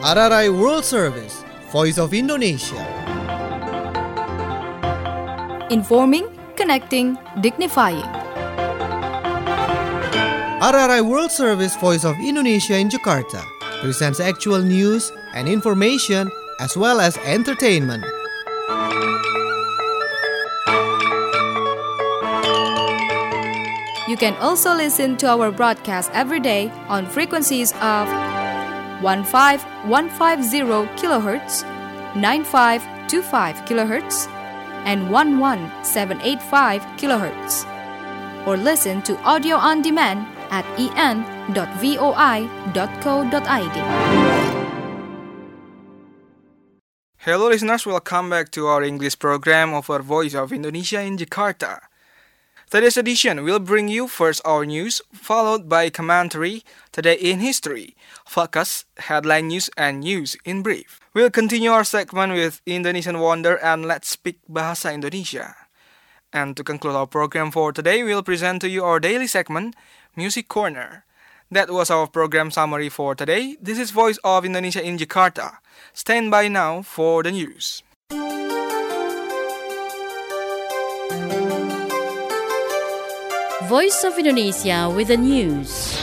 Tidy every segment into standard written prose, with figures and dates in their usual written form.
RRI World Service, Voice of Indonesia. Informing, connecting, dignifying. RRI World Service, Voice of Indonesia in Jakarta presents actual news and information as well as entertainment. You can also listen to our broadcast every day on frequencies of 15150 kHz, 9525 kHz, and 11785 kHz. Or listen to audio on demand at en.voi.co.id. Hello listeners, welcome back to our English program of our Voice of Indonesia in Jakarta. Today's edition will bring you first our news, followed by commentary, Today in History, focus, headline news, and news in brief. We'll continue our segment with Indonesian Wonder and Let's Speak Bahasa Indonesia. And to conclude our program for today, we'll present to you our daily segment, Music Corner. That was our program summary for today. This is Voice of Indonesia in Jakarta. Stand by now for the news. Voice of Indonesia with the news.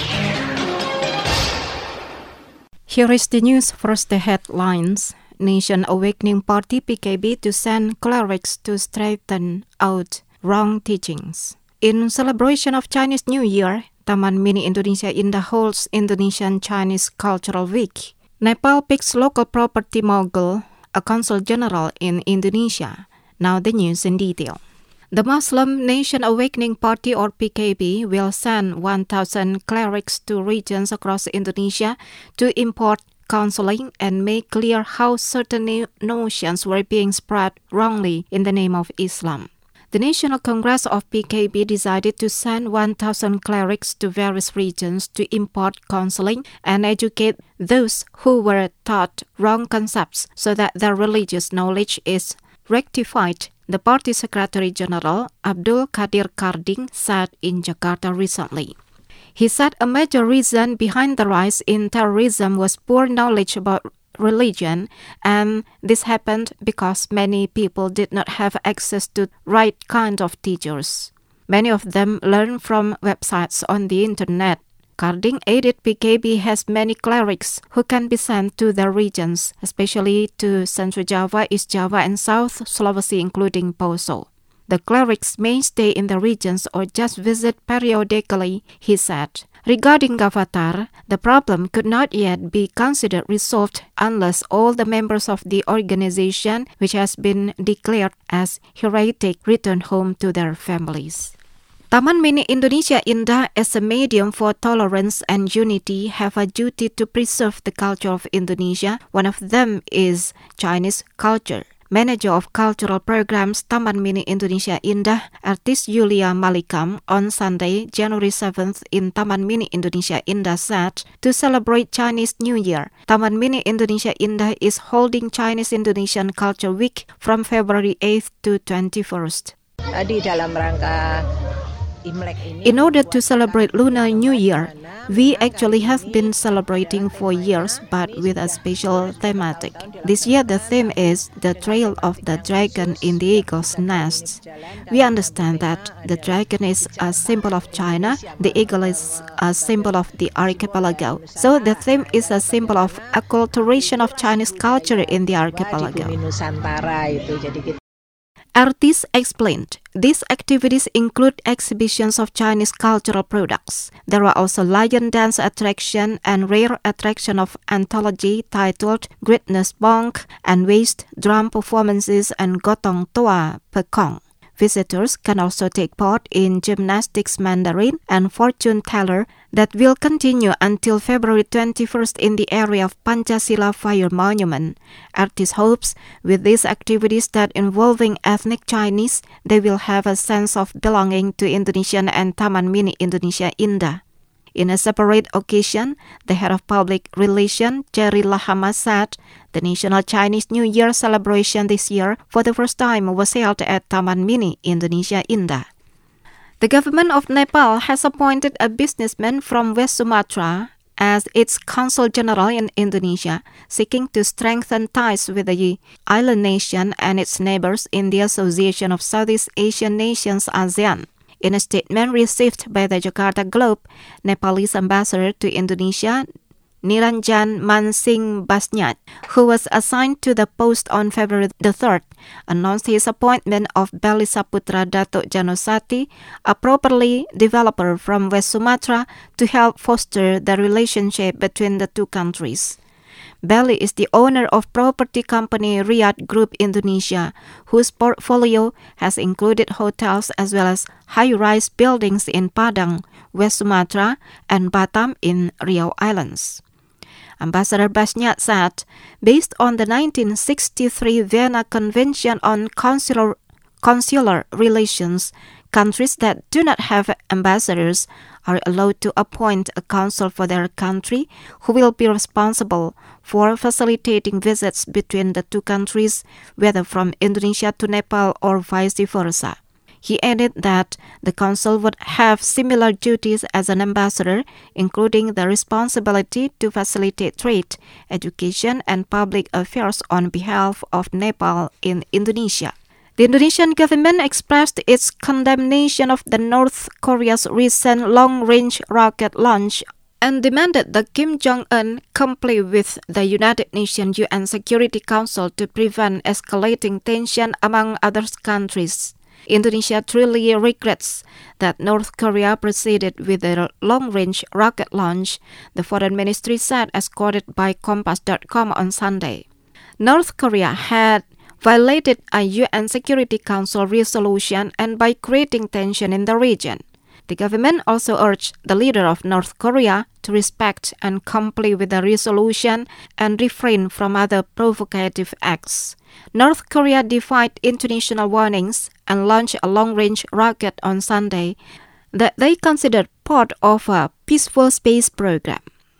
Here is the news. First, the headlines. Nation Awakening Party PKB to send clerics to straighten out wrong teachings. In celebration of Chinese New Year, Taman Mini Indonesia Indah holds Indonesian Chinese Cultural Week. Nepal picks local property mogul, a consul general in Indonesia. Now the news in detail. The Muslim Nation Awakening Party or PKB will send 1,000 clerics to regions across Indonesia to impart counseling and make clear how certain notions were being spread wrongly in the name of Islam. The National Congress of PKB decided to send 1,000 clerics to various regions to impart counseling and educate those who were taught wrong concepts so that their religious knowledge is rectified, the party Secretary General Abdul Qadir Karding said in Jakarta recently. He said a major reason behind the rise in terrorism was poor knowledge about religion, and this happened because many people did not have access to right kind of teachers. Many of them learn from websites on the internet. Karding added PKB has many clerics who can be sent to their regions, especially to Central Java, East Java, and South Sulawesi, including Poso. The clerics may stay in the regions or just visit periodically, he said. Regarding Gavatar, the problem could not yet be considered resolved unless all the members of the organization, which has been declared as heretic, return home to their families. Taman Mini Indonesia Indah as a medium for tolerance and unity have a duty to preserve the culture of Indonesia. One of them is Chinese culture. Manager of Cultural Programs Taman Mini Indonesia Indah, artist Yulia Malikam, on Sunday, January 7th in Taman Mini Indonesia Indah said, to celebrate Chinese New Year, Taman Mini Indonesia Indah is holding Chinese Indonesian Culture Week from February 8th to 21st. In order to celebrate Lunar New Year, we actually have been celebrating for years, but with a special thematic. This year the theme is the Trail of the Dragon in the Eagle's Nest. We understand that the dragon is a symbol of China, the eagle is a symbol of the archipelago. So the theme is a symbol of acculturation of Chinese culture in the archipelago. Artists explained, these activities include exhibitions of Chinese cultural products. There are also lion dance attraction and rare attraction of anthology titled Greatness Bong and waist drum performances and Gotong Toa Pekong. Visitors can also take part in gymnastics Mandarin and fortune teller that will continue until February 21st in the area of Pancasila Fire Monument. Artist hopes with these activities that involving ethnic Chinese, they will have a sense of belonging to Indonesian and Taman Mini Indonesia Indah. In a separate occasion, the head of public relations, Jerry Lahama, said the National Chinese New Year celebration this year for the first time was held at Taman Mini Indonesia Indah. The government of Nepal has appointed a businessman from West Sumatra as its Consul General in Indonesia, seeking to strengthen ties with the island nation and its neighbors in the Association of Southeast Asian Nations (ASEAN). In a statement received by the Jakarta Globe, Nepalese ambassador to Indonesia, Niranjan Mansingh Basnyat, who was assigned to the post on February the 3rd, announced his appointment of Belly Saputra Datuk Janosati, a property developer from West Sumatra, to help foster the relationship between the two countries. Belly is the owner of property company Riyadh Group Indonesia, whose portfolio has included hotels as well as high-rise buildings in Padang, West Sumatra, and Batam in Riau Islands. Ambassador Basnyat said, based on the 1963 Vienna Convention on Consular Relations, countries that do not have ambassadors are allowed to appoint a consul for their country who will be responsible for facilitating visits between the two countries, whether from Indonesia to Nepal or vice versa. He added that the consul would have similar duties as an ambassador, including the responsibility to facilitate trade, education, and public affairs on behalf of Nepal in Indonesia. The Indonesian government expressed its condemnation of the North Korea's recent long-range rocket launch and demanded that Kim Jong-un comply with the United Nations UN Security Council to prevent escalating tension among other countries. Indonesia truly regrets that North Korea proceeded with the long-range rocket launch, the foreign ministry said, as quoted by Kompas.com on Sunday. North Korea had violated a UN Security Council resolution and by creating tension in the region. The government also urged the leader of North Korea to respect and comply with the resolution and refrain from other provocative acts. North Korea defied international warnings and launched a long-range rocket on Sunday that they considered part of a peaceful space program.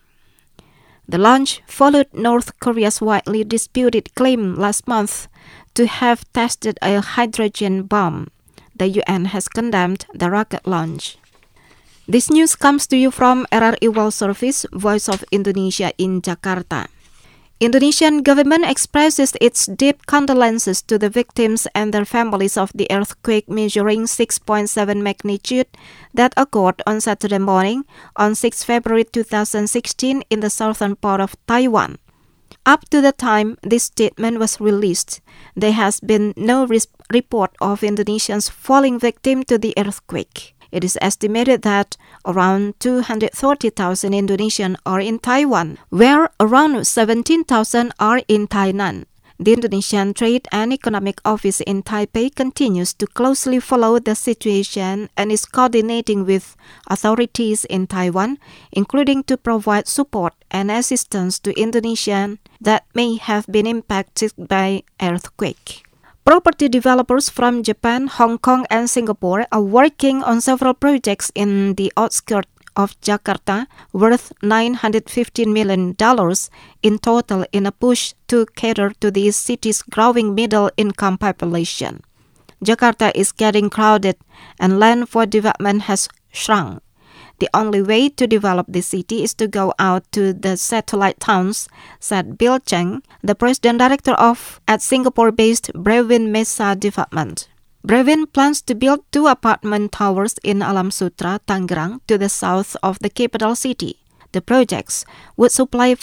The launch followed North Korea's widely disputed claim last month to have tested a hydrogen bomb. The UN has condemned the rocket launch. This news comes to you from RRI World Service, Voice of Indonesia in Jakarta. Indonesian government expresses its deep condolences to the victims and their families of the earthquake measuring 6.7 magnitude that occurred on Saturday morning on 6 February 2016 in the southern part of Taiwan. Up to the time this statement was released, there has been no report of Indonesians falling victim to the earthquake. It is estimated that around 230,000 Indonesians are in Taiwan, where around 17,000 are in Tainan. The Indonesian Trade and Economic Office in Taipei continues to closely follow the situation and is coordinating with authorities in Taiwan, including to provide support and assistance to Indonesians that may have been impacted by earthquake. Property developers from Japan, Hong Kong, and Singapore are working on several projects in the outskirts of Jakarta worth $915 million in total in a push to cater to the city's growing middle-income population. Jakarta is getting crowded and land for development has shrunk. The only way to develop the city is to go out to the satellite towns, said Bill Cheng, the president director at Singapore-based Brevin Mesa Development. Brevin plans to build 2 apartment towers in Alam Sutera, Tangerang, to the south of the capital city. The projects would supply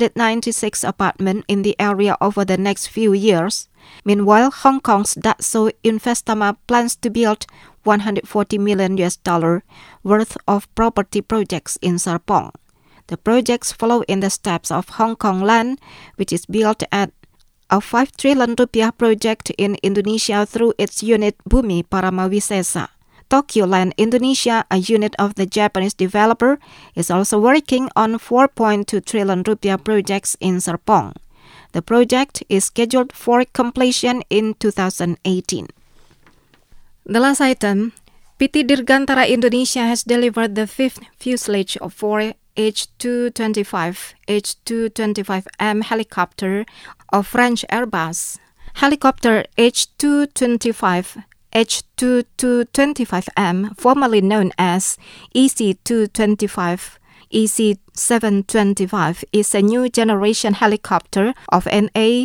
496 apartments in the area over the next few years. Meanwhile, Hong Kong's Dassault Investama plans to build $140 million worth of property projects in Serpong. The projects follow in the steps of Hong Kong Land, which is built at a 5 trillion rupiah project in Indonesia through its unit Bumi Paramawisesa. Tokyo Land Indonesia, a unit of the Japanese developer, is also working on 4.2 trillion rupiah projects in Serpong. The project is scheduled for completion in 2018. The last item, PT Dirgantara Indonesia has delivered the 5th fuselage for H225M helicopter of French Airbus. Helicopter H225M, formerly known as EC225, EC-725 is a new generation helicopter of an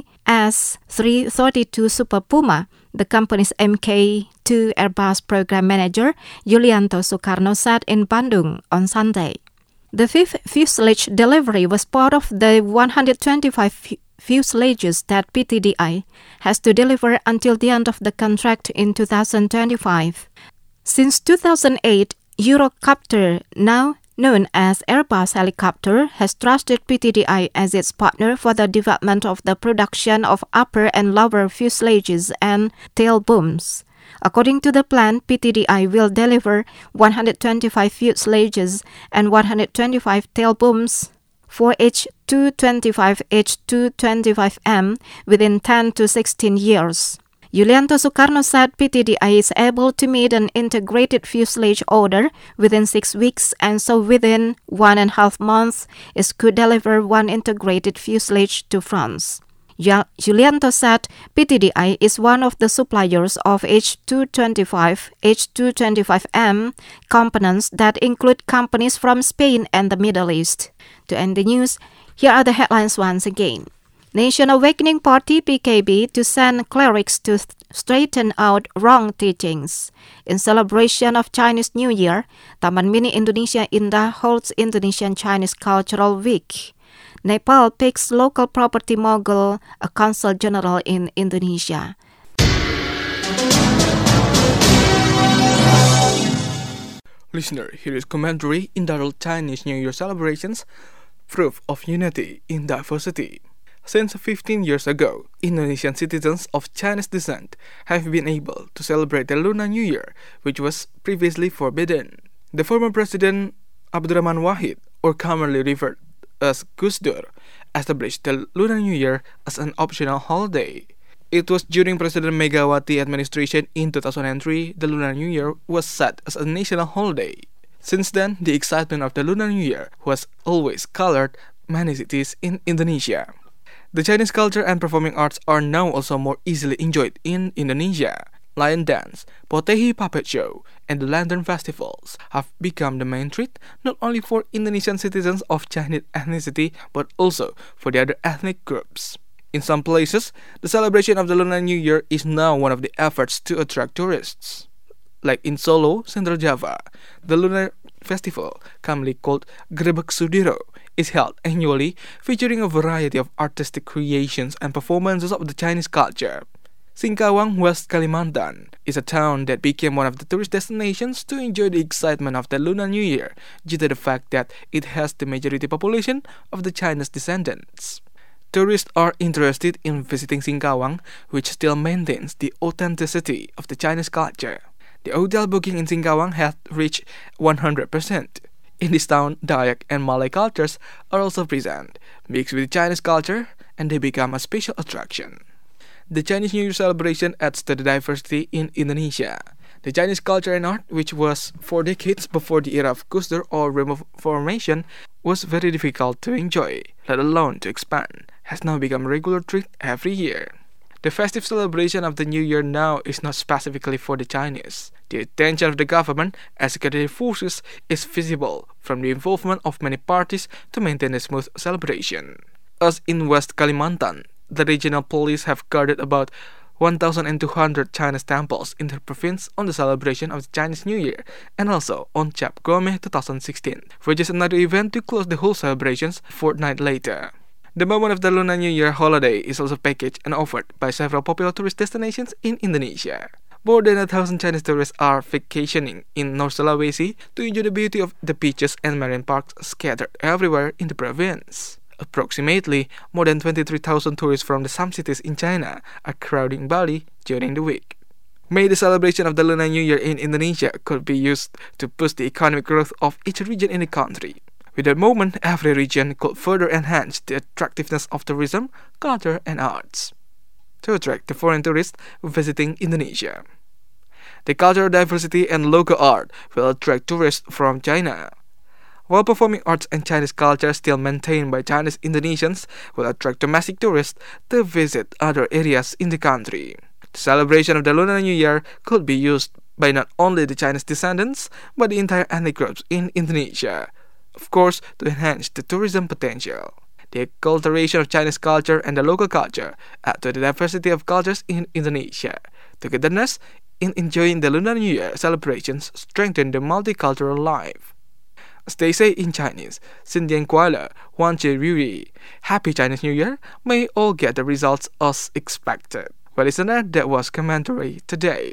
AS-332 Super Puma. The company's Mk2 Airbus program manager, Yulianto Soekarno, said in Bandung on Sunday. The fifth fuselage delivery was part of the 125 fuselages that PTDI has to deliver until the end of the contract in 2025. Since 2008, Eurocopter, now known as Airbus Helicopter, has trusted PTDI as its partner for the development of the production of upper and lower fuselages and tail booms. According to the plan, PTDI will deliver 125 fuselages and 125 tail booms for H225, H225M within 10 to 16 years. Yulianto Soekarno said PTDI is able to meet an integrated fuselage order within 6 weeks, and so within 1.5 months, it could deliver one integrated fuselage to France. Yulianto said PTDI is one of the suppliers of H225, H225M components that include companies from Spain and the Middle East. To end the news, here are the headlines once again. Nation Awakening Party PKB to send clerics to straighten out wrong teachings. In celebration of Chinese New Year, Taman Mini Indonesia Indah holds Indonesian Chinese Cultural Week. Nepal picks local property mogul a consul general in Indonesia. Listener, here is commentary entitled Chinese New Year Celebrations, Proof of Unity in Diversity. Since 15 years ago, Indonesian citizens of Chinese descent have been able to celebrate the Lunar New Year, which was previously forbidden. The former President Abdurrahman Wahid, or commonly referred as Gus Dur, established the Lunar New Year as an optional holiday. It was during President Megawati administration in 2003 the Lunar New Year was set as a national holiday. Since then, the excitement of the Lunar New Year was always colored many cities in Indonesia. The Chinese culture and performing arts are now also more easily enjoyed in Indonesia. Lion dance, Potehi puppet show, and the lantern festivals have become the main treat not only for Indonesian citizens of Chinese ethnicity but also for the other ethnic groups. In some places, the celebration of the Lunar New Year is now one of the efforts to attract tourists. Like in Solo, Central Java, the Lunar Festival, commonly called Grebek Sudiro, is held annually, featuring a variety of artistic creations and performances of the Chinese culture. Singkawang, West Kalimantan, is a town that became one of the tourist destinations to enjoy the excitement of the Lunar New Year due to the fact that it has the majority population of the Chinese descendants. Tourists are interested in visiting Singkawang, which still maintains the authenticity of the Chinese culture. The hotel booking in Singkawang has reached 100%. In this town, Dayak and Malay cultures are also present, mixed with Chinese culture, and they become a special attraction. The Chinese New Year celebration adds to the diversity in Indonesia. The Chinese culture and art, which was for decades before the era of Gus Dur or Reformation, was very difficult to enjoy, let alone to expand, has now become a regular treat every year. The festive celebration of the New Year now is not specifically for the Chinese. The attention of the government, executive forces, is visible from the involvement of many parties to maintain a smooth celebration. As in West Kalimantan, the regional police have guarded about 1,200 Chinese temples in the province on the celebration of the Chinese New Year, and also on Cap Gome 2016, which is another event to close the whole celebrations a fortnight later. The moment of the Lunar New Year holiday is also packaged and offered by several popular tourist destinations in Indonesia. More than 1,000 Chinese tourists are vacationing in North Sulawesi to enjoy the beauty of the beaches and marine parks scattered everywhere in the province. Approximately more than 23,000 tourists from some cities in China are crowding Bali during the week. May the celebration of the Lunar New Year in Indonesia could be used to boost the economic growth of each region in the country. With that moment, every region could further enhance the attractiveness of tourism, culture, and arts to attract the foreign tourists visiting Indonesia. The cultural diversity and local art will attract tourists from China, while performing arts and Chinese culture still maintained by Chinese Indonesians will attract domestic tourists to visit other areas in the country. The celebration of the Lunar New Year could be used by not only the Chinese descendants, but the entire ethnic groups in Indonesia. of course, to enhance the tourism potential. The acculturation of Chinese culture and the local culture add to the diversity of cultures in Indonesia. Togetherness in enjoying the Lunar New Year celebrations strengthen the multicultural life. As they say in Chinese, 新年快乐，万事如意. Happy Chinese New Year. May all get the results as expected. Well, listener, that was commentary today.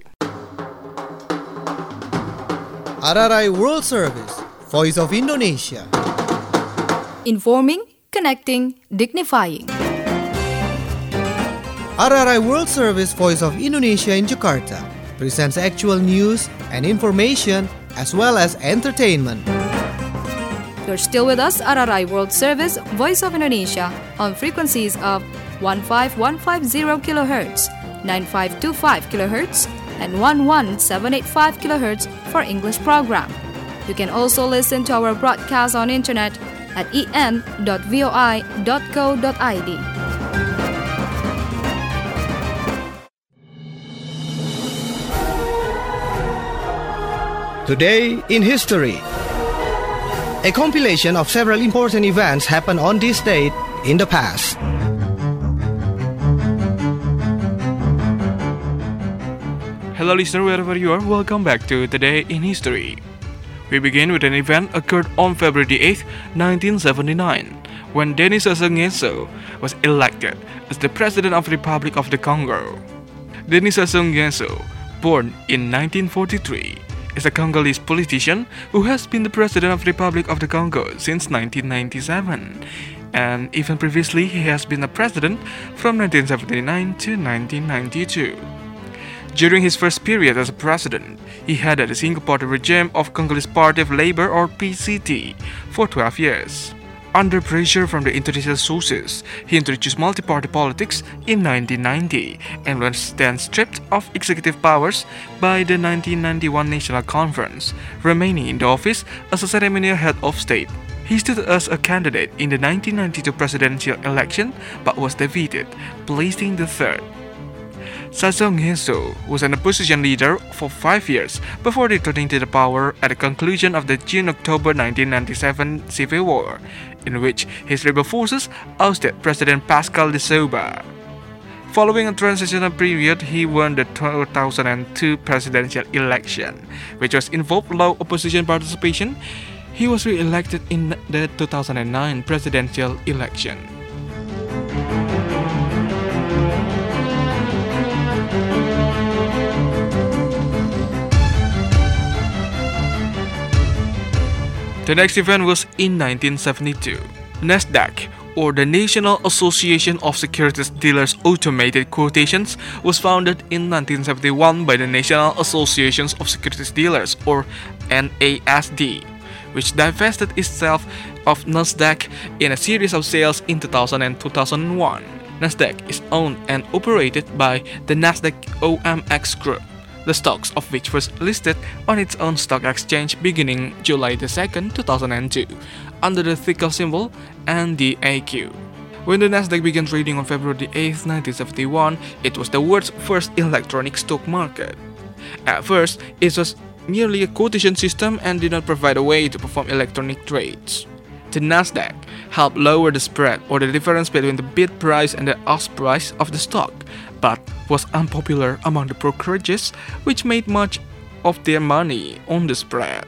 RRI World Service, Voice of Indonesia. Informing, connecting, dignifying. RRI World Service, Voice of Indonesia in Jakarta presents actual news and information as well as entertainment. You're still with us at RRI World Service, Voice of Indonesia, on frequencies of 15150 kHz, 9525 kHz, and 11785 kHz for English program. You can also listen to our broadcast on internet at en.voi.co.id. Today in History. A compilation of several important events happened on this date in the past. Hello listener, wherever you are, welcome back to Today in History. We begin with an event occurred on February 8, 1979, when Denis Sassou Nguesso was elected as the President of the Republic of the Congo. Denis Sassou Nguesso, born in 1943, is a Congolese politician who has been the President of the Republic of the Congo since 1997, and even previously he has been a president from 1979 to 1992. During his first period as a president, he headed the single-party regime of Congolese Party of Labour or PCT for 12 years. Under pressure from the international sources, he introduced multi-party politics in 1990 and was then stripped of executive powers by the 1991 National Conference, remaining in the office as a ceremonial head of state. He stood as a candidate in the 1992 presidential election but was defeated, placing the third. Sassou Nguesso was an opposition leader for 5 years before returning to the power at the conclusion of the June-October 1997 civil war, in which his rebel forces ousted President Pascal Lissouba. Following a transitional period, he won the 2002 presidential election, which was involved low opposition participation. He was re-elected in the 2009 presidential election. The next event was in 1972. NASDAQ, or the National Association of Securities Dealers Automated Quotations, was founded in 1971 by the National Associations of Securities Dealers, or NASD, which divested itself of NASDAQ in a series of sales in 2000 and 2001. NASDAQ is owned and operated by the NASDAQ OMX Group, the stocks of which was listed on its own stock exchange beginning July 2, 2002, under the ticker symbol NDAQ. When the Nasdaq began trading on February 8, 1971, it was the world's first electronic stock market. At first, it was merely a quotation system and did not provide a way to perform electronic trades. The Nasdaq helped lower the spread or the difference between the bid price and the ask price of the stock, but was unpopular among the brokerages, which made much of their money on the spread.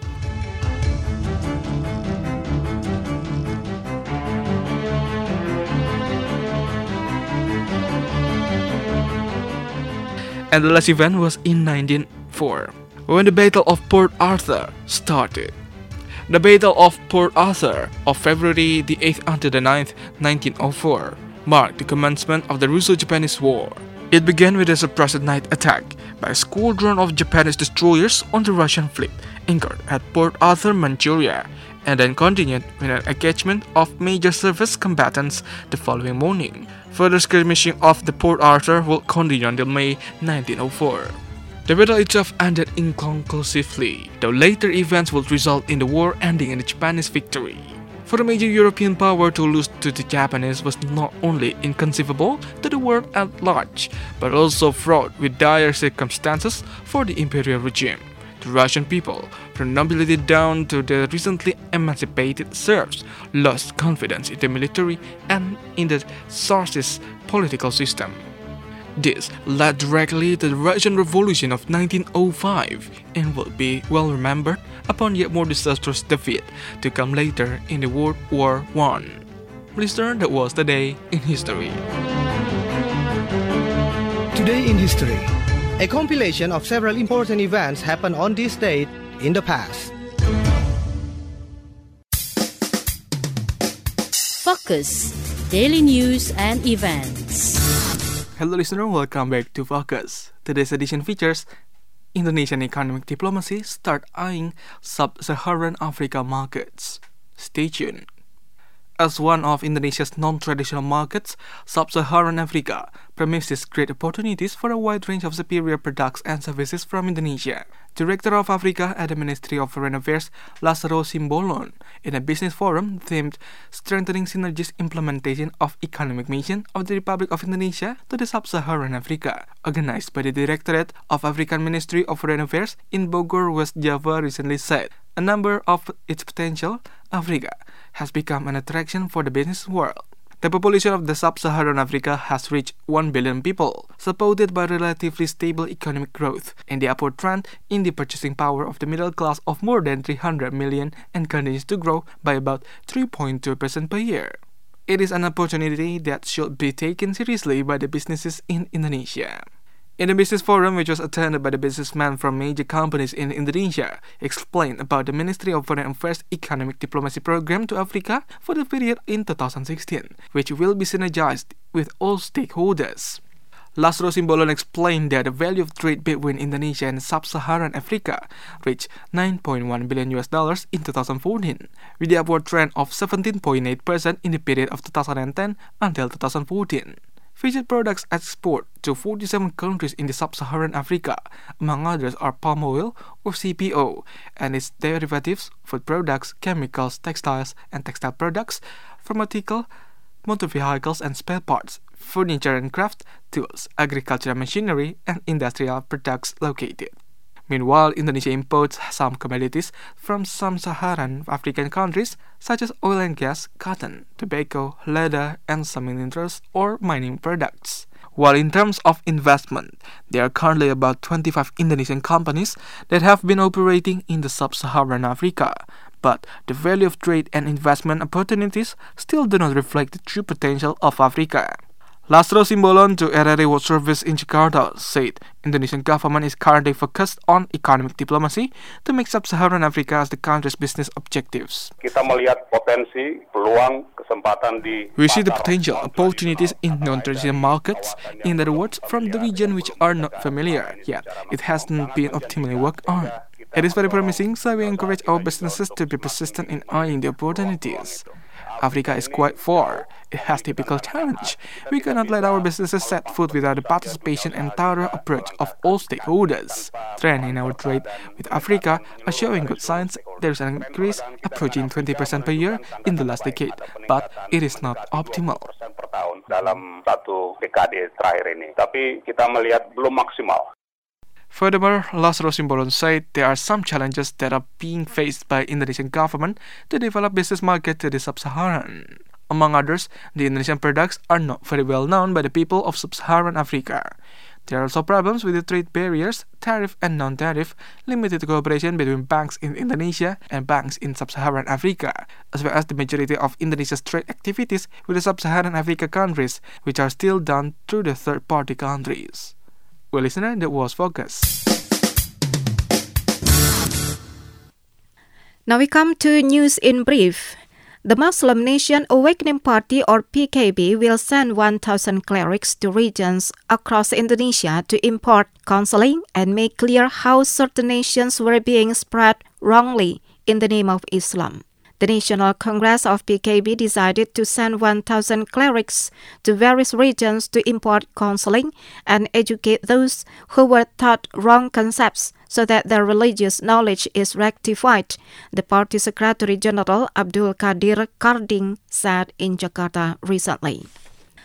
And the last event was in 1904, when the Battle of Port Arthur started. The Battle of Port Arthur of February the 8th until the 9th, 1904, marked the commencement of the Russo-Japanese War. It began with a suppressed night attack by a squadron of Japanese destroyers on the Russian fleet anchored at Port Arthur, Manchuria, and then continued with an engagement of major surface combatants the following morning. Further skirmishing of the Port Arthur would continue until May 1904. The battle itself ended inconclusively, though later events would result in the war ending in a Japanese victory. For a major European power to lose to the Japanese was not only inconceivable to the world at large, but also fraught with dire circumstances for the imperial regime. The Russian people, from nobility down to the recently emancipated serfs, lost confidence in the military and in the Tsarist political system. This led directly to the Russian Revolution of 1905 and will be well remembered upon yet more disastrous defeat to come later in the World War I. Listener, that was the day in history. Today in History, a compilation of several important events happened on this date in the past. Focus. Daily news and events. Hello listener, welcome back to Focus. Today's edition features Indonesian economic diplomacy start eyeing sub-Saharan Africa markets. Stay tuned. As one of Indonesia's non-traditional markets, Sub-Saharan Africa promises great opportunities for a wide range of superior products and services from Indonesia. Director of Africa at the Ministry of Foreign Affairs, Laszlo Simbolon, in a business forum themed Strengthening Synergies Implementation of Economic Mission of the Republic of Indonesia to the Sub-Saharan Africa, organized by the Directorate of African Ministry of Foreign Affairs in Bogor, West Java, recently said a number of its potential, Africa has become an attraction for the business world. The population of the Sub-Saharan Africa has reached 1 billion people, supported by relatively stable economic growth and the upward trend in the purchasing power of the middle class of more than 300 million and continues to grow by about 3.2% per year. It is an opportunity that should be taken seriously by the businesses in Indonesia. In the business forum, which was attended by the businessmen from major companies in Indonesia, explained about the Ministry of Foreign Affairs Economic Diplomacy Program to Africa for the period in 2016, which will be synergized with all stakeholders. Laszlo Simbolon explained that the value of trade between Indonesia and Sub-Saharan Africa reached $9.1 billion in 2014, with the upward trend of 17.8% in the period of 2010 until 2014. Featured products export to 47 countries in the Sub-Saharan Africa, among others are palm oil or CPO, and its derivatives, food products, chemicals, textiles and textile products, pharmaceutical, motor vehicles and spare parts, furniture and craft, tools, agricultural machinery, and industrial products located. Meanwhile, Indonesia imports some commodities from some Saharan African countries such as oil and gas, cotton, tobacco, leather, and some minerals or mining products. While in terms of investment, there are currently about 25 Indonesian companies that have been operating in the Sub-Saharan Africa, but the value of trade and investment opportunities still do not reflect the true potential of Africa. Laszlo Simbolon to RRI World Service in Jakarta said Indonesian government is currently focused on economic diplomacy to make Sub-Saharan Africa as the country's business objectives. We see the potential opportunities in non-traditional markets, in other words, from the region which are not familiar, yet it hasn't been optimally worked on. It is very promising, so we encourage our businesses to be persistent in eyeing the opportunities. Africa is quite far. It has typical challenge. We cannot let our businesses set foot without the participation and thorough approach of all stakeholders. Trend in our trade with Africa are showing good signs. There is an increase approaching 20% per year in the last decade, but it is not optimal. Dalam satu dekade terakhir ini, tapi kita melihat belum maksimal. Furthermore, Laszlo Simbolon said there are some challenges that are being faced by Indonesian government to develop business market to the Sub-Saharan. Among others, the Indonesian products are not very well known by the people of Sub-Saharan Africa. There are also problems with the trade barriers, tariff and non-tariff, limited cooperation between banks in Indonesia and banks in Sub-Saharan Africa, as well as the majority of Indonesia's trade activities with the Sub-Saharan Africa countries, which are still done through the third-party countries. Well, listener, that was Focus. Now we come to news in brief. The Muslim Nation Awakening Party, or PKB, will send 1,000 clerics to regions across Indonesia to impart counseling and make clear how certain nations were being spread wrongly in the name of Islam. The National Congress of PKB decided to send 1,000 clerics to various regions to impart counseling and educate those who were taught wrong concepts so that their religious knowledge is rectified, the party Secretary General Abdul Qadir Karding said in Jakarta recently.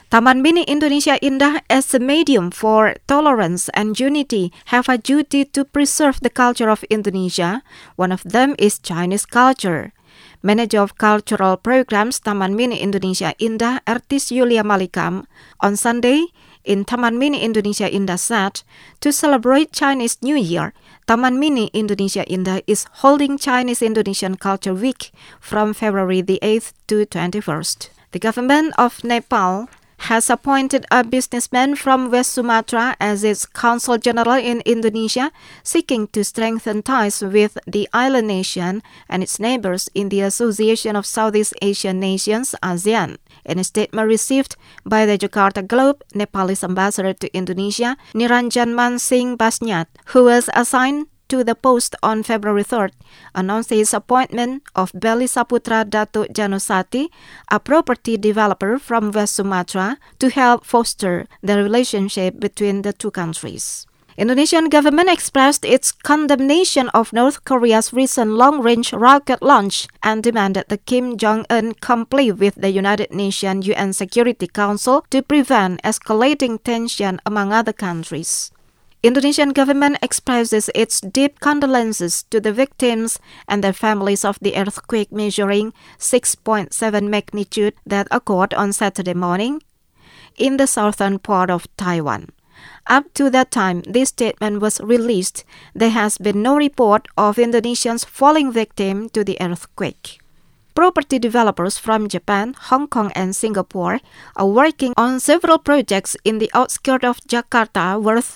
Taman Mini Indonesia Indah as a medium for tolerance and unity have a duty to preserve the culture of Indonesia. One of them is Chinese culture. Manager of Cultural Programs Taman Mini Indonesia Indah, artist Yulia Malikam, on Sunday in Taman Mini Indonesia Indah said, to celebrate Chinese New Year, Taman Mini Indonesia Indah is holding Chinese Indonesian Culture Week from February the 8th to 21st. The government of Nepal has appointed a businessman from West Sumatra as its consul general in Indonesia, seeking to strengthen ties with the island nation and its neighbors in the Association of Southeast Asian Nations, ASEAN. In a statement received by the Jakarta Globe, Nepalese ambassador to Indonesia, Niranjan Mansingh Basnyat, who was assigned to the post on February 3rd, announced his appointment of Beli Saputra Datuk Janusati, a property developer from West Sumatra, to help foster the relationship between the two countries. Indonesian government expressed its condemnation of North Korea's recent long-range rocket launch and demanded that Kim Jong-un comply with the United Nations UN Security Council to prevent escalating tension among other countries. Indonesian government expresses its deep condolences to the victims and their families of the earthquake measuring 6.7 magnitude that occurred on Saturday morning in the southern part of Taiwan. Up to that time this statement was released, there has been no report of Indonesians falling victim to the earthquake. Property developers from Japan, Hong Kong, and Singapore are working on several projects in the outskirts of Jakarta worth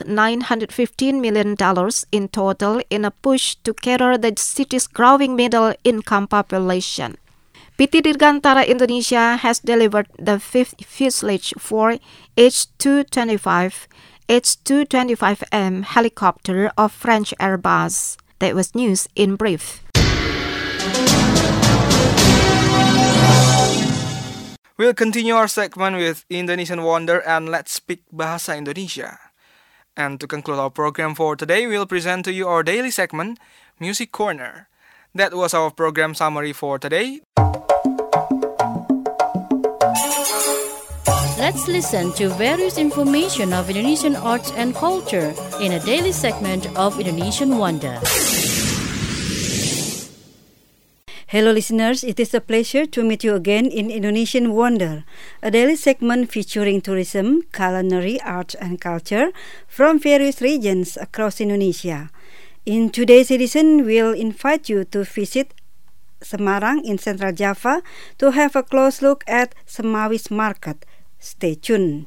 $915 million in total in a push to cater the city's growing middle-income population. PT Dirgantara Indonesia has delivered the fifth fuselage for H225, H225M helicopter of French Airbus. That was news in brief. We'll continue our segment with Indonesian Wonder and Let's Speak Bahasa Indonesia. And to conclude our program for today, we'll present to you our daily segment, Music Corner. That was our program summary for today. Let's listen to various information of Indonesian arts and culture in a daily segment of Indonesian Wonder. Hello listeners, it is a pleasure to meet you again in Indonesian Wonder, a daily segment featuring tourism, culinary, arts and culture from various regions across Indonesia. In today's edition, we'll invite you to visit Semarang in Central Java to have a close look at Semawis Market. Stay tuned.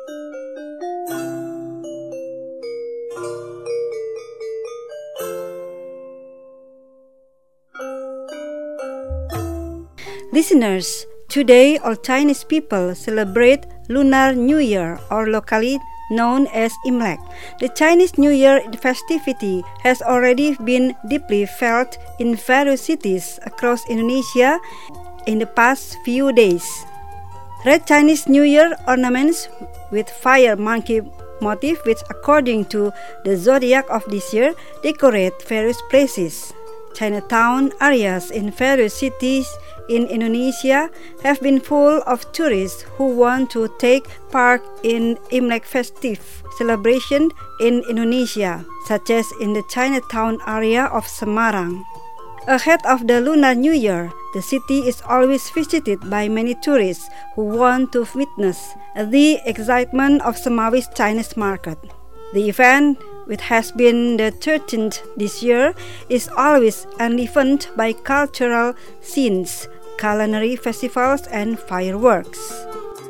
Listeners, today all Chinese people celebrate Lunar New Year, or locally known as Imlek. The Chinese New Year festivity has already been deeply felt in various cities across Indonesia in the past few days. Red Chinese New Year ornaments with fire monkey motif, which according to the zodiac of this year, decorate various places. Chinatown areas in various cities in Indonesia have been full of tourists who want to take part in Imlek festive celebration in Indonesia, such as in the Chinatown area of Semarang. Ahead of the Lunar New Year, the city is always visited by many tourists who want to witness the excitement of Semawis Chinese Market. The event, which has been the 13th this year, is always enlivened by cultural scenes, culinary festivals, and fireworks.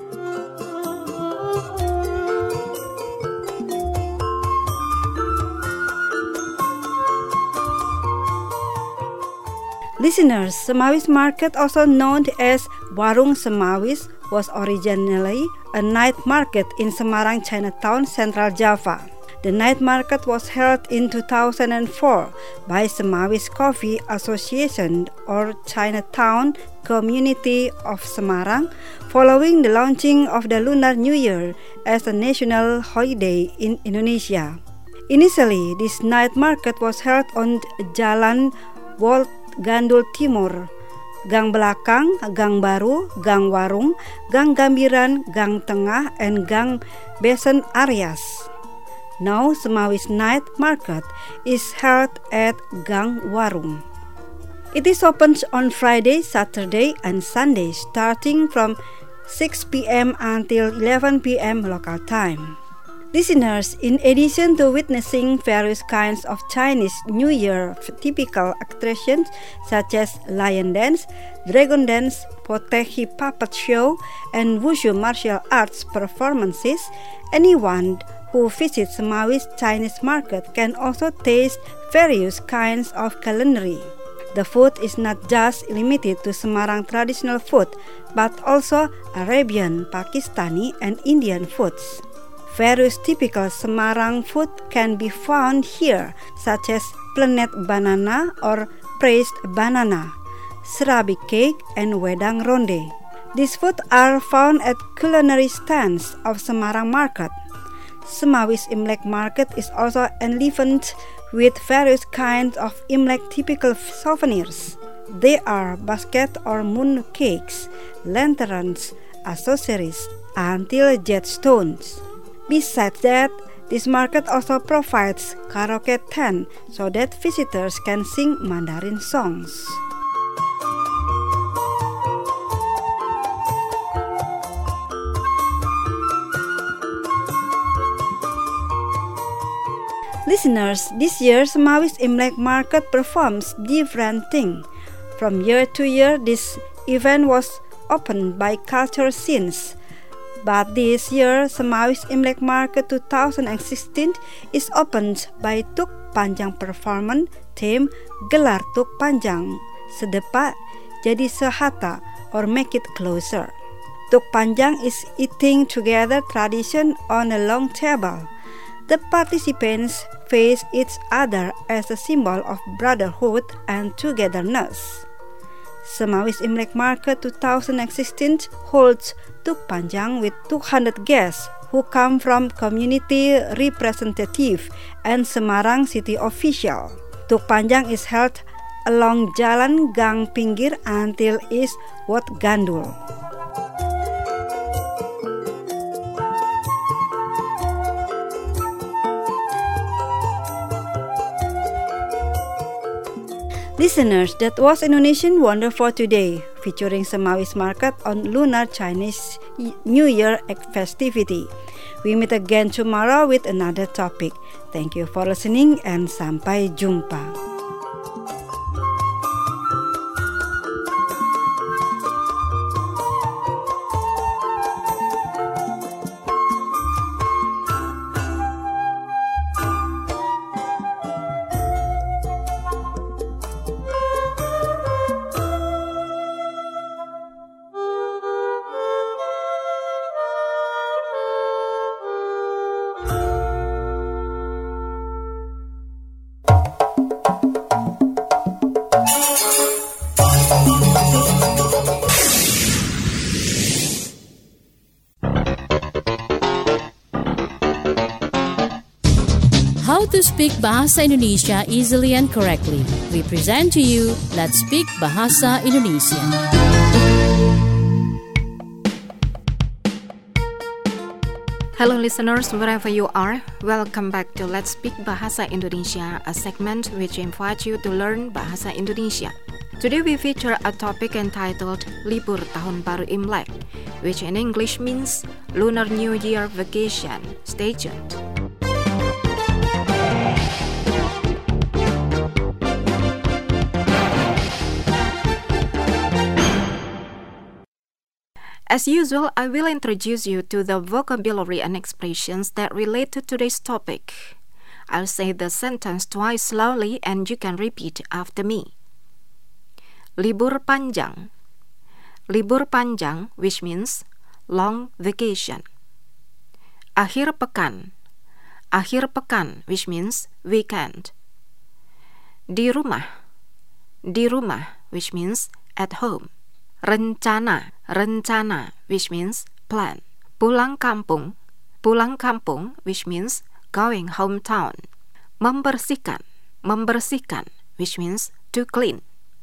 Listeners, Semawis Market, also known as Warung Semawis, was originally a night market in Semarang, Chinatown, Central Java. The night market was held in 2004 by Semawis Coffee Association or Chinatown Community of Semarang, following the launching of the Lunar New Year as a national holiday in Indonesia. Initially, this night market was held on Jalan Walt Gandul Timur, Gang Belakang, Gang Baru, Gang Warung, Gang Gambiran, Gang Tengah, and Gang Besen areas. Now, Semawis Night Market is held at Gang Warung. It is open on Friday, Saturday, and Sunday starting from 6 p.m. until 11 p.m. local time. Listeners, in addition to witnessing various kinds of Chinese New Year typical attractions such as lion dance, dragon dance, Potehi puppet show, and wushu martial arts performances, anyone who visits Semawis Chinese market can also taste various kinds of culinary. The food is not just limited to Semarang traditional food, but also Arabian, Pakistani, and Indian foods. Various typical Semarang food can be found here, such as planet banana or praised banana, serabi cake, and wedang ronde. These foods are found at culinary stands of Semarang market. Semawis Imlek market is also enlivened with various kinds of Imlek typical souvenirs. They are basket or moon cakes, lanterns, accessories, until jetstones. Besides that, this market also provides karaoke tent so that visitors can sing Mandarin songs. Listeners, this year Semawis Imlek market performs different things. From year to year, this event was opened by cultural scenes. But this year, Semawis Imlek Market 2016 is opened by Tuk Panjang performance theme Gelar Tuk Panjang, Sedepa Jadi Sehata, or Make It Closer. Tuk Panjang is eating together tradition on a long table. The participants face each other as a symbol of brotherhood and togetherness. Semawis Imlek Market 2016 holds Tuk Panjang with 200 guests who come from community representative and Semarang city official. Tuk Panjang is held along Jalan Gang Pinggir until East Wat Gandul. Listeners, that was Indonesian Wonder for today, featuring Semawis Market on Lunar Chinese New Year festivity. We meet again tomorrow with another topic. Thank you for listening and sampai jumpa. How to speak Bahasa Indonesia easily and correctly. We present to you Let's Speak Bahasa Indonesia. Hello listeners, wherever you are, welcome back to Let's Speak Bahasa Indonesia, a segment which invites you to learn Bahasa Indonesia. Today we feature a topic entitled Libur Tahun Baru Imlek, which in English means Lunar New Year Vacation. Stay tuned. As usual, I will introduce you to the vocabulary and expressions that relate to today's topic. I'll say the sentence twice slowly and you can repeat after me. Libur panjang. Libur panjang, which means long vacation. Akhir pekan. Akhir pekan, which means weekend. Di rumah. Di rumah, which means at home. Rencana, rencana, which means plan. Pulang kampung, which means going hometown. Membersihkan, membersihkan, which means to clean.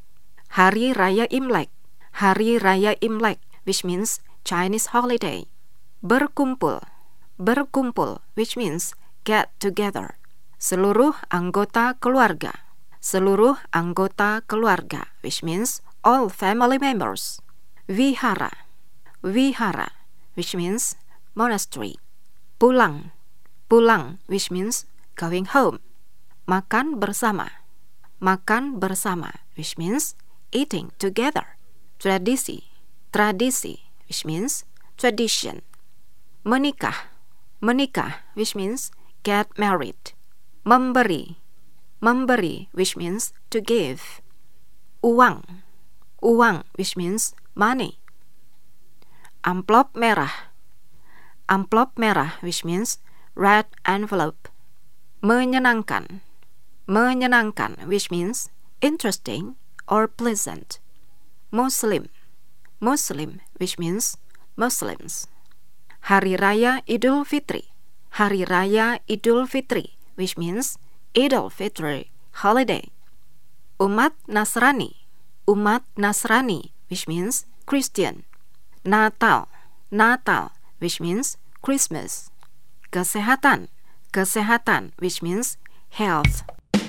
Hari Raya Imlek. Hari Raya Imlek, which means Chinese holiday. Berkumpul. Berkumpul, which means get together. Seluruh anggota keluarga. Seluruh anggota keluarga, which means all family members. Vihara. Vihara, which means monastery. Pulang. Pulang, which means going home. Makan bersama. Makan bersama, which means eating together. Tradisi. Tradisi, which means tradition. Menikah. Menikah, which means get married. Memberi. Memberi, which means to give. Uang. Uang, which means money. Amplop merah. Amplop merah, which means red envelope. Menyenangkan. Menyenangkan, which means interesting or pleasant. Muslim. Muslim, which means Muslims. Hari Raya Idul Fitri. Hari Raya Idul Fitri, which means Idul Fitri holiday. Umat Nasrani. Umat Nasrani, which means Christian. Natal. Natal, which means Christmas. Kesehatan. Kesehatan, which means health.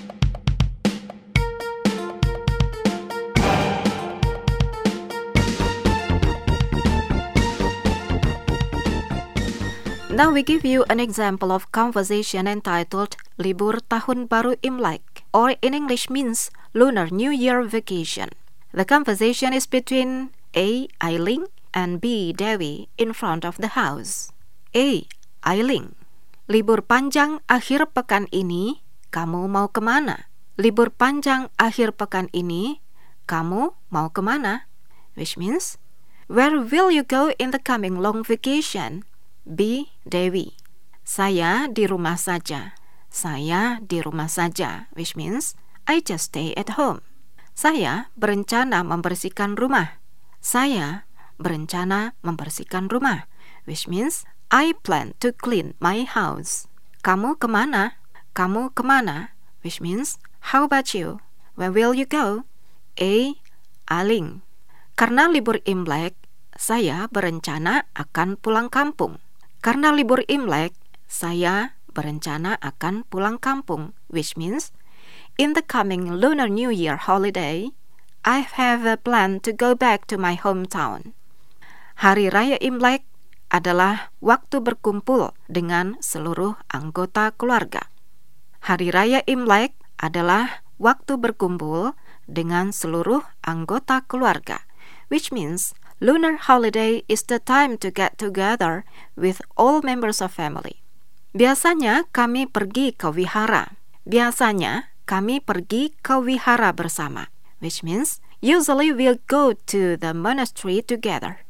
Now we give you an example of conversation entitled Libur Tahun Baru Imlek, or in English means Lunar New Year Vacation. The conversation is between A. Ailing and B. Dewi in front of the house. A. Ailing. Libur panjang akhir pekan ini, kamu mau kemana? Libur panjang akhir pekan ini, kamu mau kemana? Which means, where will you go in the coming long vacation? B. Dewi. Saya di rumah saja. Saya di rumah saja, which means I just stay at home. Saya berencana membersihkan rumah. Saya berencana membersihkan rumah, which means I plan to clean my house. Kamu kemana? Kamu kemana? Which means how about you? Where will you go? A. Aling. Karena libur Imlek, saya berencana akan pulang kampung. Karena libur Imlek, saya berencana akan pulang kampung, which means in the coming Lunar New Year holiday, I have a plan to go back to my hometown. Hari Raya Imlek adalah waktu berkumpul dengan seluruh anggota keluarga. Hari Raya Imlek adalah waktu berkumpul dengan seluruh anggota keluarga, which means lunar holiday is the time to get together with all members of family. Biasanya kami pergi ke wihara. Biasanya kami pergi ke wihara bersama, which means usually we'll go to the monastery together.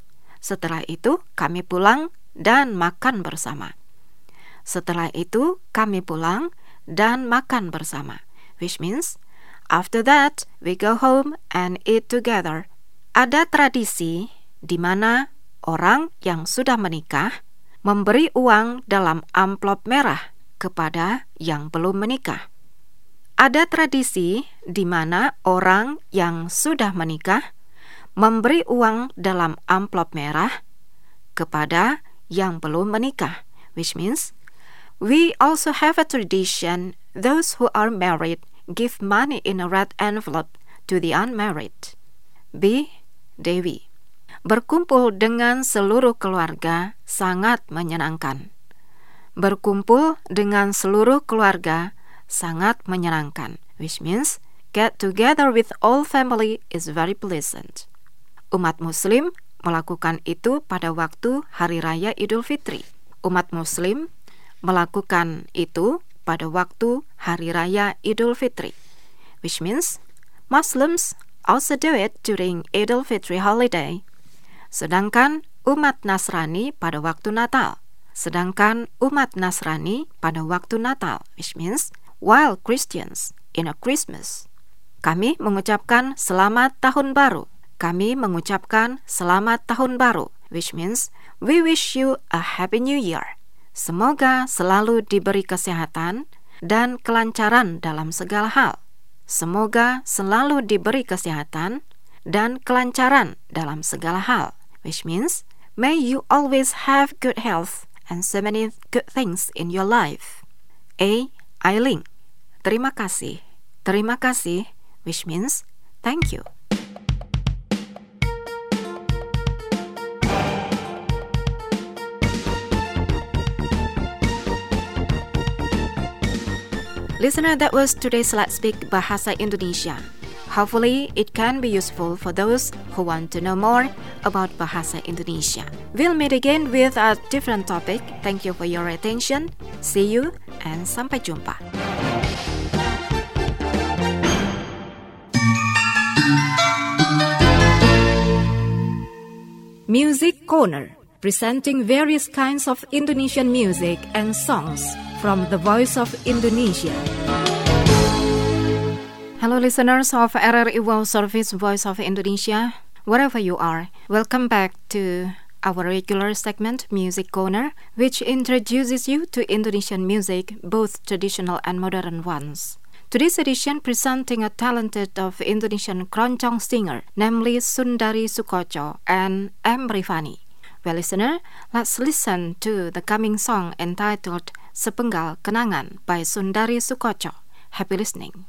Setelah itu kami pulang dan makan bersama. Setelah itu kami pulang dan makan bersama, which means after that we go home and eat together. Ada tradisi di mana orang yang sudah menikah memberi uang dalam amplop merah kepada yang belum menikah. Ada tradisi di mana orang yang sudah menikah memberi uang dalam amplop merah kepada yang belum menikah, which means we also have a tradition those who are married give money in a red envelope to the unmarried. B. Dewi. Berkumpul dengan seluruh keluarga sangat menyenangkan. Berkumpul dengan seluruh keluarga sangat menyenangkan, which means get together with all family is very pleasant. Umat Muslim melakukan itu pada waktu Hari Raya Idul Fitri. Umat Muslim melakukan itu pada waktu Hari Raya Idul Fitri, which means Muslims also do it during Idul Fitri holiday. Sedangkan umat Nasrani pada waktu Natal. Sedangkan umat Nasrani pada waktu Natal, which means while Christians in a Christmas. Kami mengucapkan selamat tahun baru. Kami mengucapkan selamat tahun baru, which means we wish you a happy new year. Semoga selalu diberi kesehatan dan kelancaran dalam segala hal. Semoga selalu diberi kesehatan dan kelancaran dalam segala hal, which means may you always have good health and so many good things in your life. A. Ailing, terima kasih. Terima kasih, which means thank you. Listener, that was today's Let's Speak Bahasa Indonesia. Hopefully, it can be useful for those who want to know more about Bahasa Indonesia. We'll meet again with a different topic. Thank you for your attention. See you and sampai jumpa. Music Corner, presenting various kinds of Indonesian music and songs from the Voice of Indonesia. Hello listeners of RRI World Service Voice of Indonesia, wherever you are, welcome back to our regular segment Music Corner, which introduces you to Indonesian music, both traditional and modern ones. Today's edition presenting a talented of Indonesian keroncong singer, namely Sundari Soekotjo and M. Rifani. Well, listener, let's listen to the coming song entitled Sepenggal Kenangan by Sundari Soekotjo. Happy listening.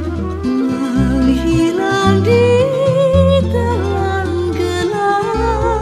Hilang di telan gelap.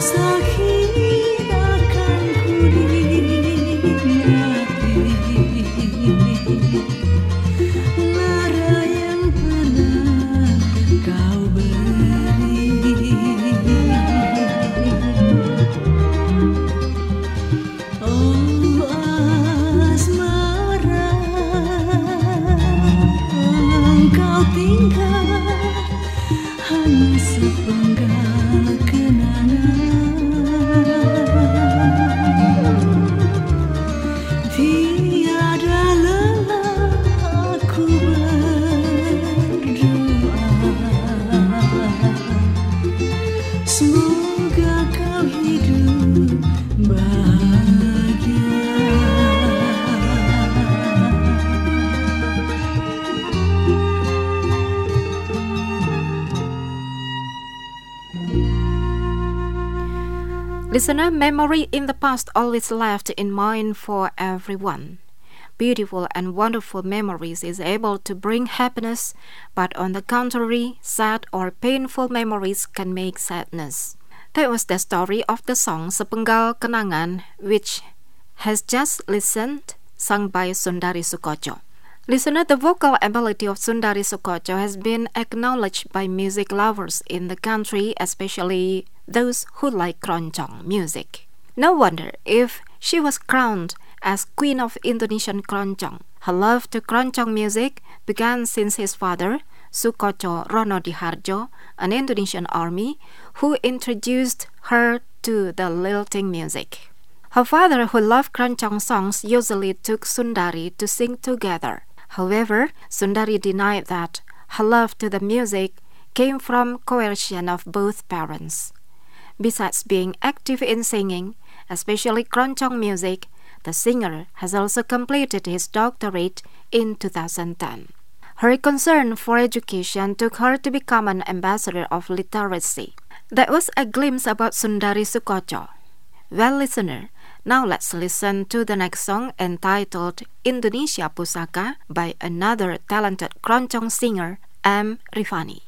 Listener, memory in the past always left in mind for everyone. Beautiful and wonderful memories is able to bring happiness, but on the contrary, sad or painful memories can make sadness. That was the story of the song Sepenggal Kenangan, which has just listened, sung by Sundari Soekotjo. Listener, the vocal ability of Sundari Soekotjo has been acknowledged by music lovers in the country, especially those who like keroncong music. No wonder if she was crowned as Queen of Indonesian Keroncong. Her love to keroncong music began since his father, Soekotjo Ronodiharjo, an Indonesian army, who introduced her to the lilting music. Her father, who loved keroncong songs, usually took Sundari to sing together. However, Sundari denied that her love to the music came from coercion of both parents. Besides being active in singing, especially keroncong music, the singer has also completed his doctorate in 2010. Her concern for education took her to become an ambassador of literacy. That was a glimpse about Sundari Soekotjo. Well, listener, now let's listen to the next song entitled Indonesia Pusaka by another talented keroncong singer, M. Rifani.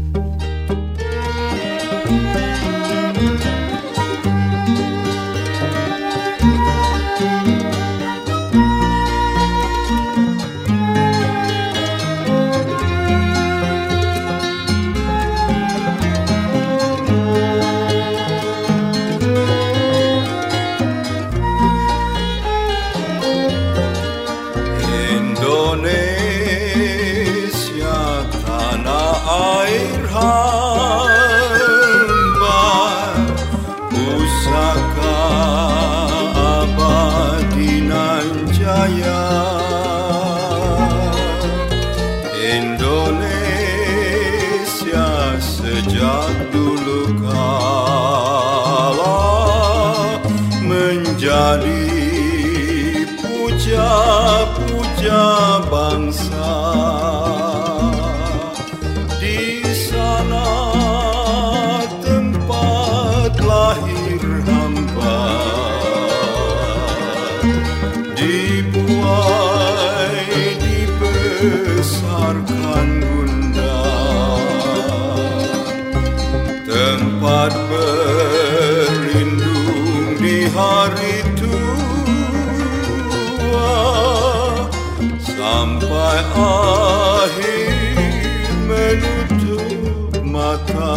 Puja bangsa di sana tempat lahir hamba, dibuai dibesarkan bunda, tempat berlindung di hari sampai akhir menutup mata.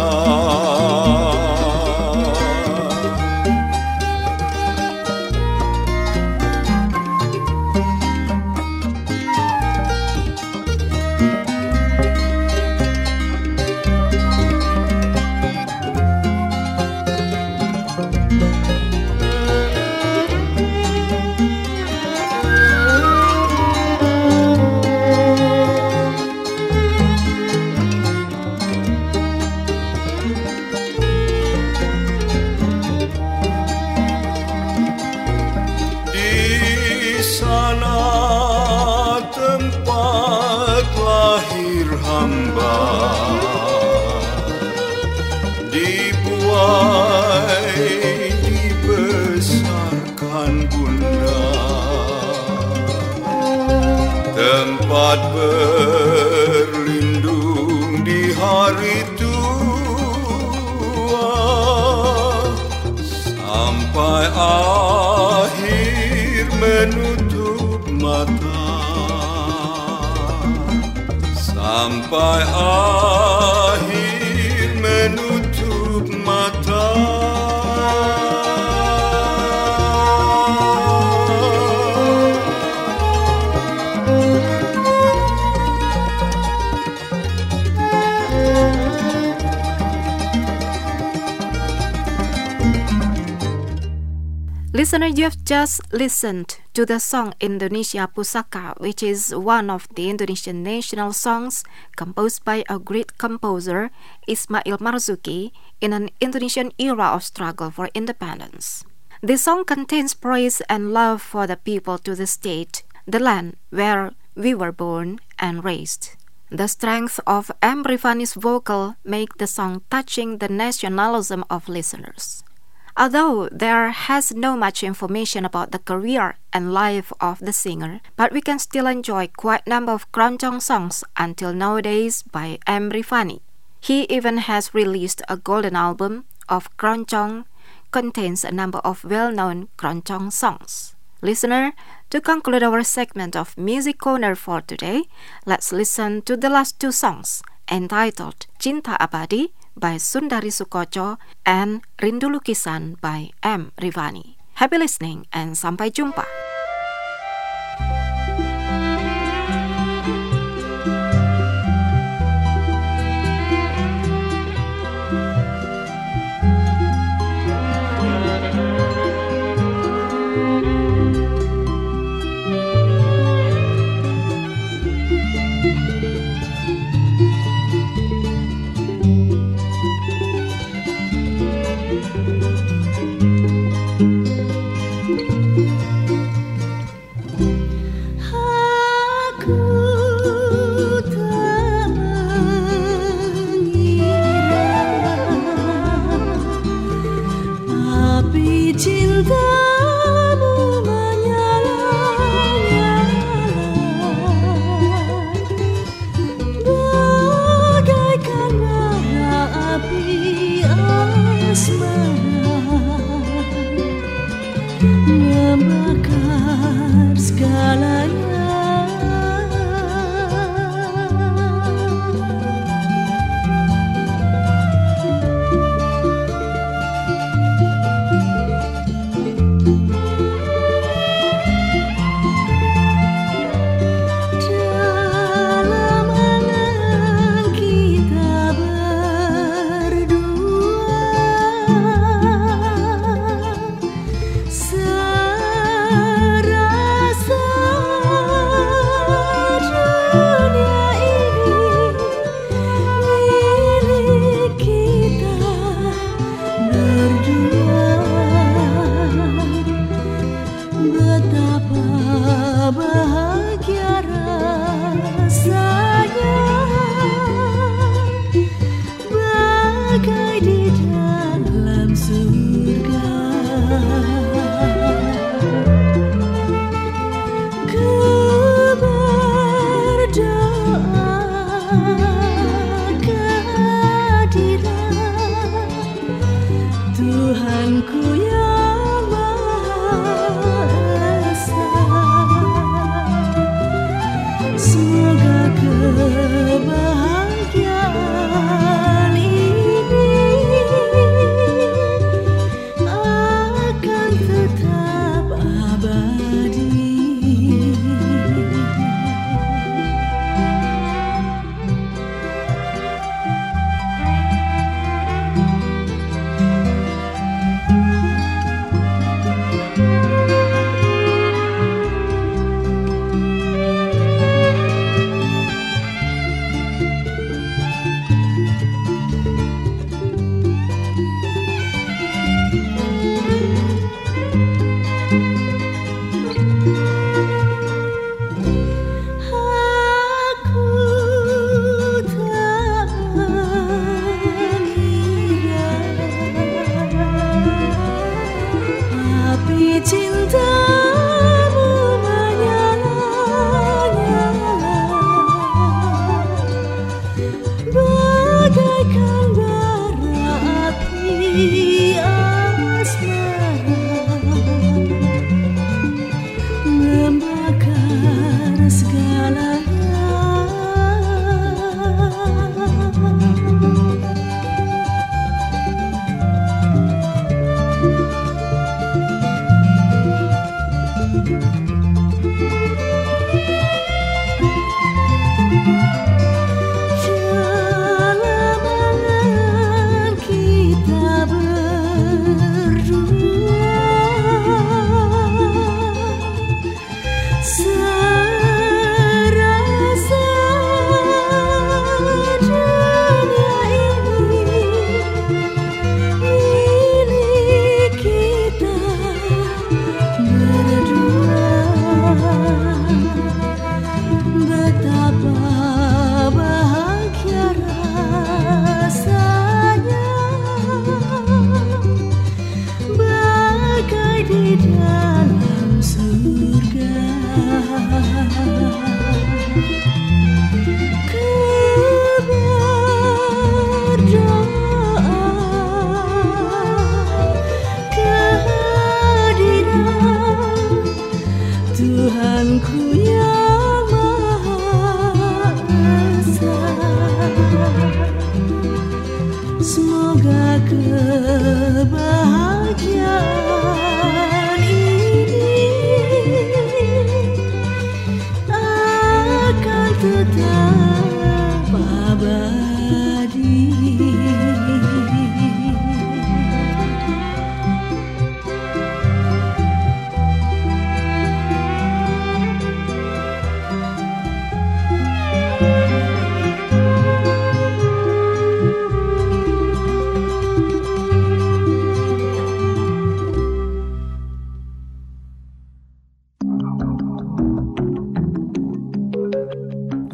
sampai akhir menutup mata, sampai akhir menutup mata. Listener, you have just listened to the song Indonesia Pusaka, which is one of the Indonesian national songs composed by a great composer, Ismail Marzuki, in an Indonesian era of struggle for independence. This song contains praise and love for the people to the state, the land where we were born and raised. The strength of M. Rifani's vocal make the song touching the nationalism of listeners. Although there has no much information about the career and life of the singer, but we can still enjoy quite a number of keroncong songs until nowadays by M. Rifani. He even has released a golden album of keroncong, contains a number of well-known keroncong songs. Listener, to conclude our segment of Music Corner for today, let's listen to the last two songs entitled Cinta Abadi by Sundari Sukoco and Rindu Lukisan by M. Rifani. Happy listening and sampai jumpa.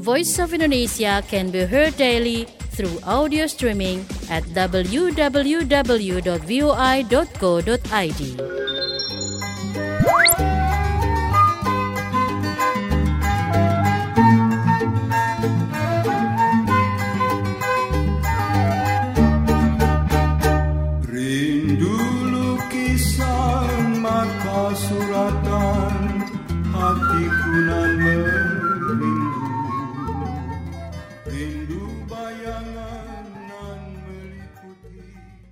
Voice of Indonesia can be heard daily through audio streaming at www.voi.co.id. Rindu lukisan mata suratan, hatiku nan merindu. Rindu bayangan nan meliputi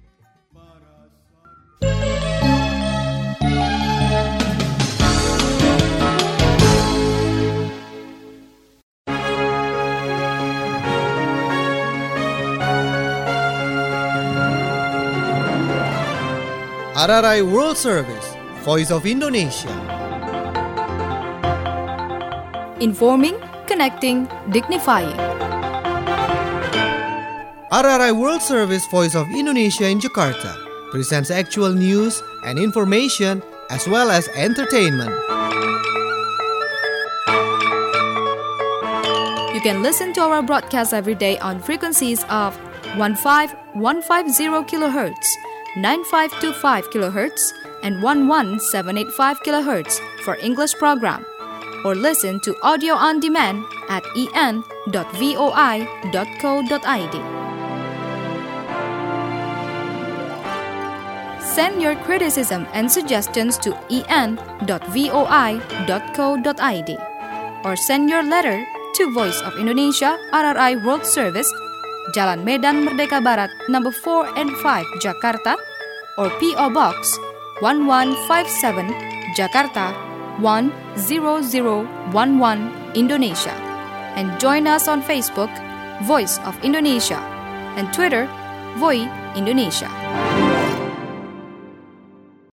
parasan. RRI World Service, Voice of Indonesia. Informing, connecting, dignifying. RRI World Service, Voice of Indonesia in Jakarta presents actual news and information as well as entertainment. You can listen to our broadcast every day on frequencies of 15150 kHz, 9525 kHz, and 11785 kHz for English program, or listen to audio on demand at en.voi.co.id. Send your criticism and suggestions to en.voi.co.id, or send your letter to Voice of Indonesia, RRI World Service, Jalan Medan Merdeka Barat, number 4 and 5, Jakarta, or P.O. Box 1157, Jakarta 10011, Indonesia. And join us on Facebook, Voice of Indonesia, and Twitter, Voi Indonesia.